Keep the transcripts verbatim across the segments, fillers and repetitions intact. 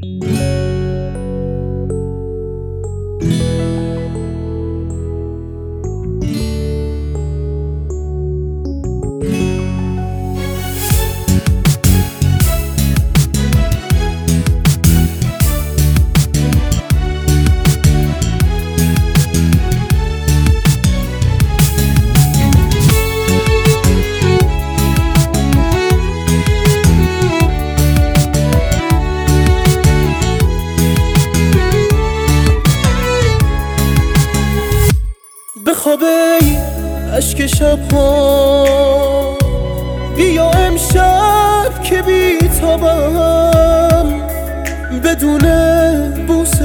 بخوابه اشک شبها، بیا امشب که بیتابم بدون بوسه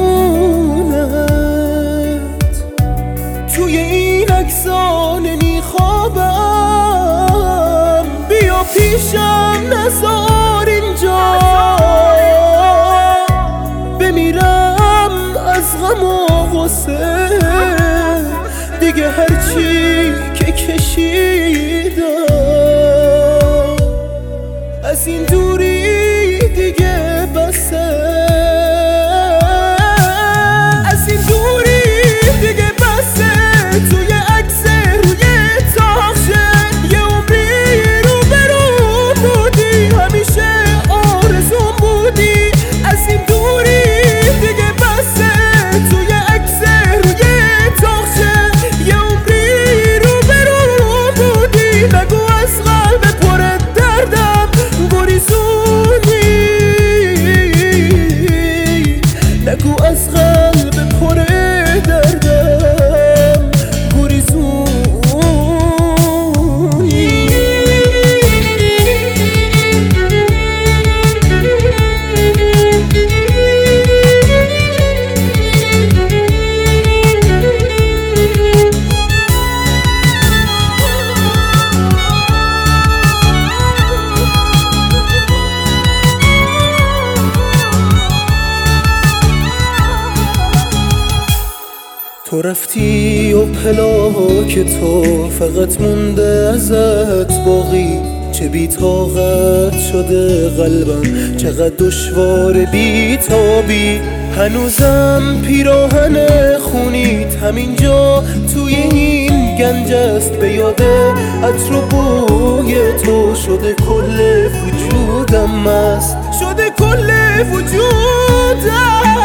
بارونت. توی این اگزان نمیخوابم، بیا پیشم نزار اینجا بمیرم از غم و غصه. دیگه هرچی که کشیدم از این دوری دیگه بسه. از این دوری دیگه بسه. توی عکس روی تاخشه یه عمری رو برو بودی، همیشه آرزوم بودی. از این دوری دیگه بسه. توی عکس روی تاخشه یه عمری رو برو بودی. نگو از قلب پر دردم گریزونی، نگو از قلب پر دردم گریزونی. تو رفتی و پلاک تو فقط مونده ازت باقی. چه بی‌طاقت شده قلبم، چقدر دشوار بی‌تابی. هنوزم پیراهن خونیت همینجا توی این گنج است. به یاده عطر و بوی تو شده کل وجودم مست، شده کل وجودم.